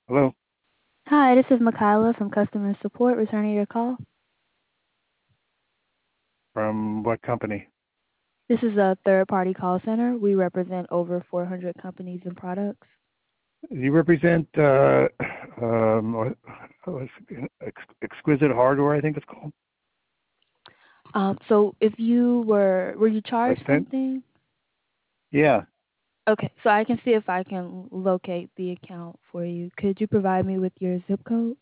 Hello, Hi, this is Makayla from customer support returning your call. from what company? This is a third-party call center. We represent over 400 companies and products. You represent Exquisite Hardware, I think it's called. So if were you I charged sent. something? Yeah, Okay, so I can see if I can locate the account for you. Could you provide me with your zip code?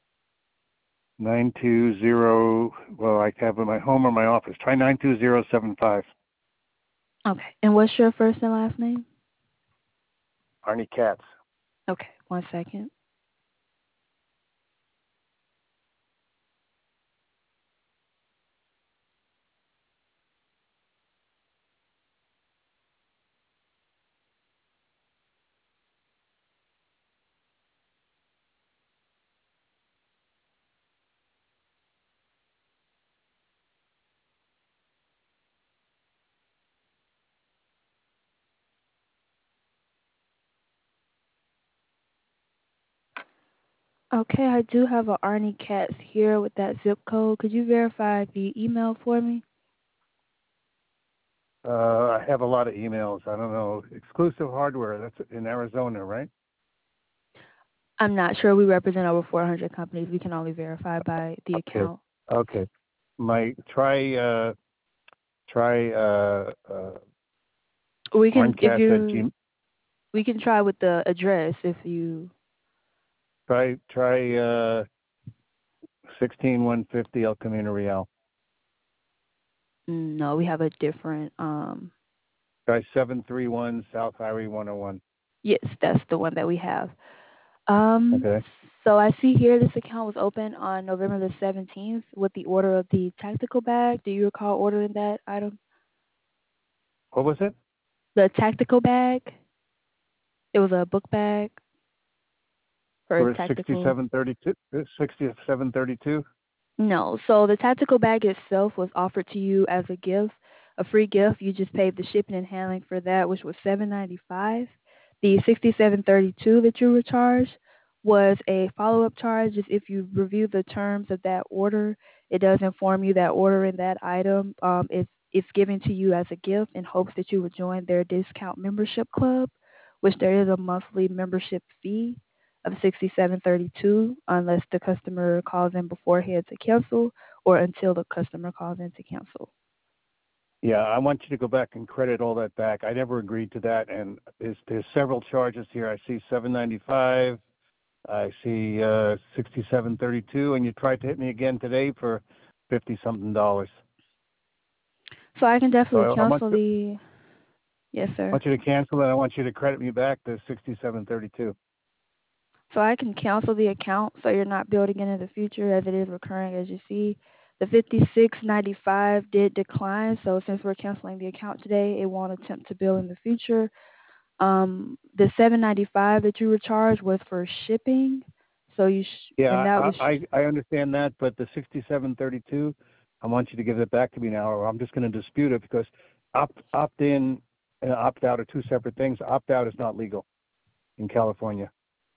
920. Well, I have in my home or my office. Try 92075. Okay, and what's your first and last name? Arnie Katz. Okay, one second. Okay, I do have a Arnie Katz here with that zip code. Could you verify the email for me? I have a lot of emails. I don't know. Exclusive Hardware. That's in Arizona, right? I'm not sure. We represent over 400 companies. We can only verify by the Okay. account. Okay. My try We can, if Arncast at you, G. we can try with the address if you. Try 16150 El Camino Real. No, we have a different. Try 731 South Highway 101. Yes, that's the one that we have. Um, Okay. so I see here this account was open on November the 17th with the order of the tactical bag. Do you recall ordering that item? What was it? The tactical bag. It was a book bag for For tactical. 6732? 6732? No. So the tactical bag itself was offered to you as a gift, a free gift. You just paid the shipping and handling for that, which was $7.95. The 67.32 that you were charged was a follow-up charge. Just if you review the terms of that order, it does inform you that ordering that item it's given to you as a gift in hopes that you would join their discount membership club, which there is a monthly membership fee of 67.32 unless the customer calls in beforehand to cancel or until the customer calls in to cancel. Yeah, I want you to go back and credit all that back. I never agreed to that, and there's several charges here. I see 795. I see 6732, and you tried to hit me again today for 50 something dollars. So I can So definitely I want cancel you, the. Yes, sir. want you to cancel it. I want you to credit me back the 6732. So I can cancel the account so you're not building into the future as it is recurring as you see. The 56.95 did decline, so since we're canceling the account today, it won't attempt to bill in the future. The 7.95 that you were charged was for shipping, so and Yeah, that was I understand that, but the 6732, I want you to give it back to me now, or I'm just going to dispute it because opt in and opt out are two separate things. Opt out is not legal in California,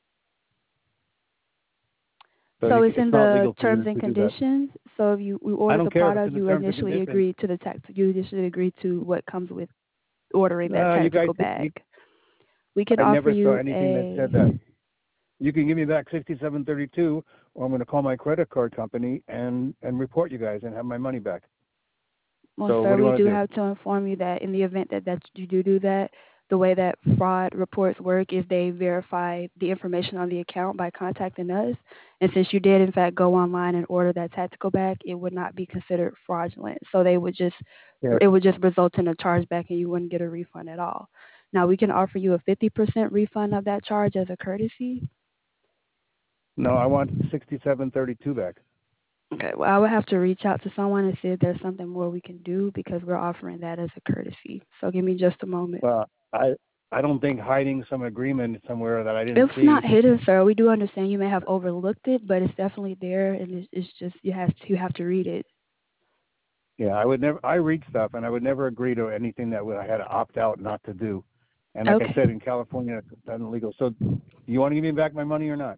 so So it's it's in not the legal for terms you and to do that. conditions. So if we I ordered don't the care if it's product, in the you terms and initially conditions. agreed to the tax. You initially agreed to what comes with ordering that You guys, tactical bag. We can I offer never saw you anything that said that. a. You can give me back 6732, or I'm going to call my credit card company and report you guys and have my money back. Well, So what sir, do you we want do to do? have to inform you that in the event that you do that, the way that fraud reports work is they verify the information on the account by contacting us. And since you did in fact go online and order that tactical bag, it would not be considered fraudulent. So they would just Yeah. it would just result in a chargeback and you wouldn't get a refund at all. Now we can offer you a 50% refund of that charge as a courtesy. No, I want 6732 back. Okay, well, I would have to reach out to someone and see if there's something more we can do because we're offering that as a courtesy. So give me just a moment. Well, I don't think hiding some agreement somewhere that I didn't It's not see. hidden, sir. We do understand you may have overlooked it, but it's definitely there, and it's just you have to read it. Yeah, I would never. I read stuff, and I would never agree to anything that I had to opt out not to do. And like I Okay. said, in California, it's illegal. So you want to give me back my money or not?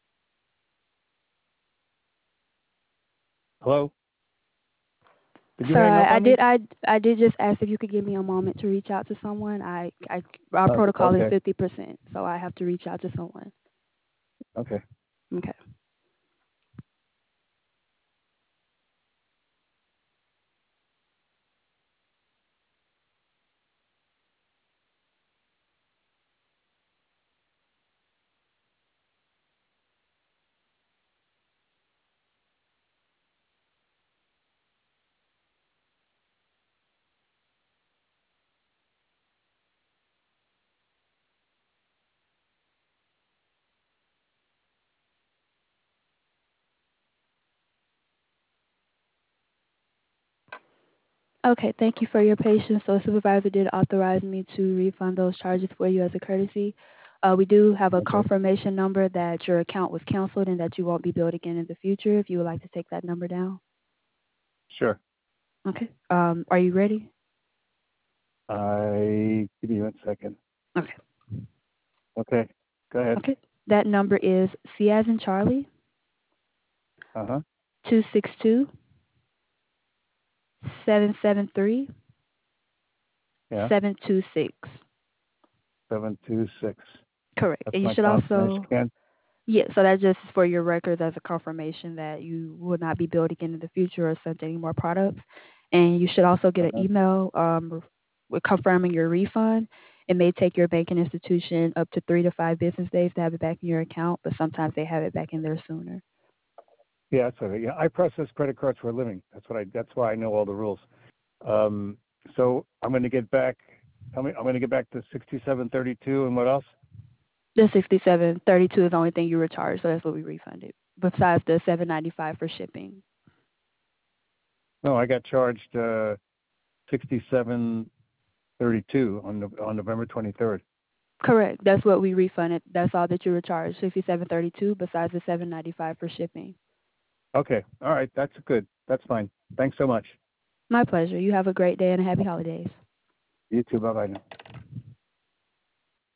Hello? Did you hang Sorry, up on me? I did just ask if you could give me a moment to reach out to someone. Our protocol is Okay. 50%, so I have to reach out to someone. Okay. Okay. Okay, thank you for your patience. So supervisor did authorize me to refund those charges for you as a courtesy. We do have a Okay. confirmation number that your account was canceled and that you won't be billed again in the future. If you would like to take that number down. Sure. Okay. Are you ready? Give me 1 second. Okay. Okay. Go ahead. Okay. That number is C as in Charlie, Uh-huh. 262 773 Yeah. 726. 726. Correct. That's And you my should confirmation also, again. yeah, so that's just for your records as a confirmation that you will not be billed again in the future or sent any more products. And you should also get an Uh-huh. email with confirming your refund. It may take your banking institution up to 3 to 5 business days to have it back in your account, but sometimes they have it back in there sooner. Yeah, that's okay. Yeah, I process credit cards for a living. That's why I know all the rules. So I'm going to get back. I'm going to get back to 6732 and what else? The 67.32 is the only thing you were charged, so that's what we refunded. Besides the $7.95 for shipping. No, I got charged 6732 on November 23rd. Correct. That's what we refunded. That's all that you were charged. 67.32 besides the $7.95 for shipping. Okay. All right. That's good. That's fine. Thanks so much. My pleasure. You have a great day and happy holidays. You too. Bye bye now.